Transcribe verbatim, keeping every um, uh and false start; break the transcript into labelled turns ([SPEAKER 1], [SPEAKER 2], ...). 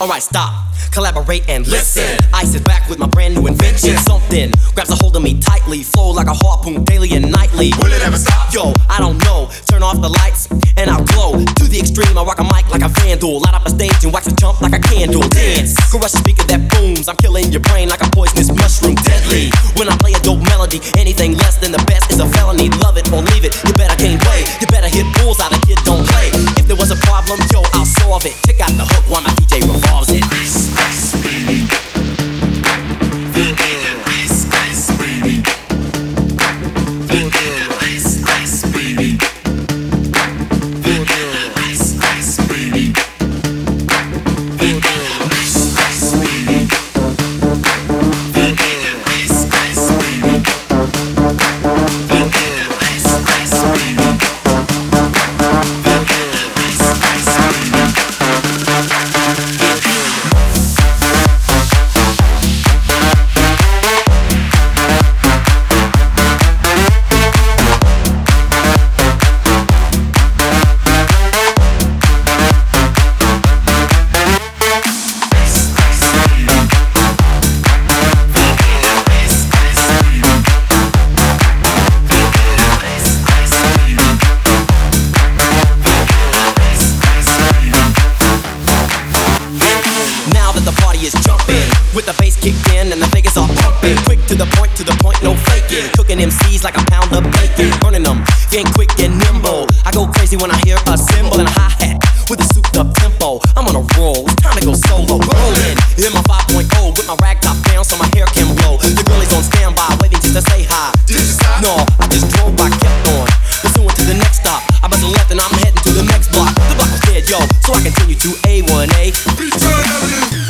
[SPEAKER 1] Alright, stop, collaborate and listen. I sit back with my brand new invention. Something grabs a hold of me tightly, flow like a harpoon daily and nightly.
[SPEAKER 2] Will it ever stop?
[SPEAKER 1] Yo, I don't know. Turn off the lights and I'll glow. To the extreme, I rock a mic like a vandal. Light up a stage and wax a chump like a candle. Dance, crush a speaker that booms. I'm killing your brain like a poisonous mushroom. Deadly. When I play a dope melody, anything less than the best is a felony. Love it or leave it. You better can't play. You better hit bulls out. A kid don't play. If there was a problem, yo, I'll solve it. Check out the hook while my D J revolves it.
[SPEAKER 2] Ice, ice, baby. Ice, ice, baby. Ice, ice, baby. Ice, ice, baby. Ice, ice, baby. Ice, ice, baby. Ice, ice, baby.
[SPEAKER 1] With the bass kicked in and the Vegas all pumping. Quick to the point, to the point, no faking. Cooking M Cs like a pound of bacon. Burning them, getting quick and nimble. I go crazy when I hear a cymbal and a hi-hat with a souped up tempo. I'm on a roll, it's time to go solo. Rolling in my five point oh with my rag top down so my hair can blow. The girl is on standby, waiting just to say hi.
[SPEAKER 2] Did you stop?
[SPEAKER 1] No, I just drove, I kept on. Pursuing to the next stop. I bust a left and I'm heading to the next block. The block was dead, yo, so I continue to A one A.
[SPEAKER 2] Return of the